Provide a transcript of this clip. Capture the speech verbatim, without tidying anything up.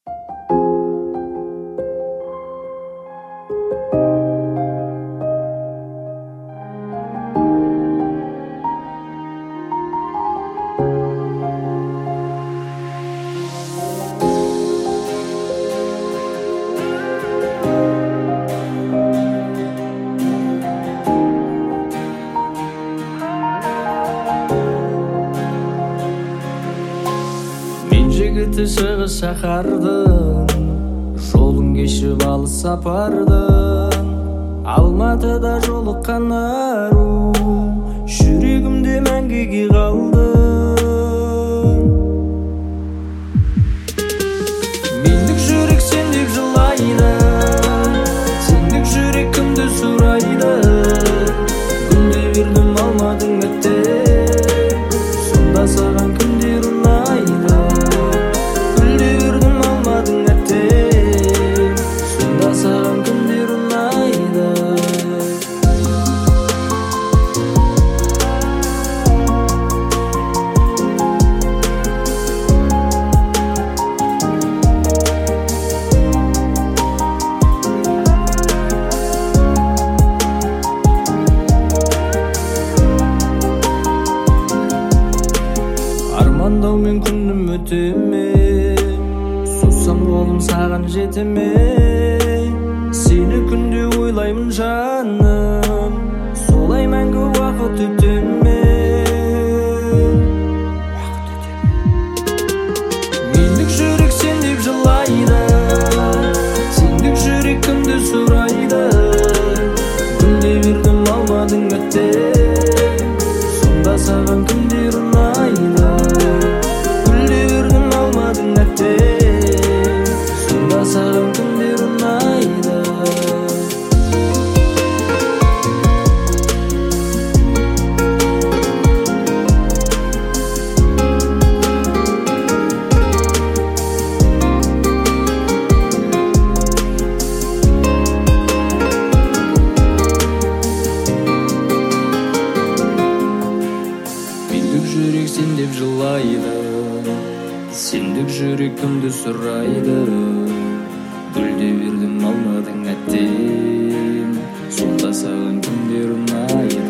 Жігіті шығыс шаһардың, жолын кешіп алыс сапардың. Алматыда жолыққан ару, жүрегімде мәңгіге қалды. Мендік жүрек сендік жылайды, сендік жүрек кімді сұрайды. Күнде бердім алмадың әттең, сонда саған кімдер ұнайды. Армандаумен күнім өтеме, созсам қолым саған жетеме. Сені күнде ойлаймын жаным, солай мәңгі уақыт өтеме. Мендік жүрек сендік жылайды, сендік жүрек кімді сұрайды. Күнде бердім алмадың әттең, сонда саған кімдер ұнайды. Саған кімдер ұнайды. Мендік жүрек сен деп жылайды, сендік жүрек кімді сұрайды. Гүлде бердім алмадың әттең, сонда саған кімдер ұнайды.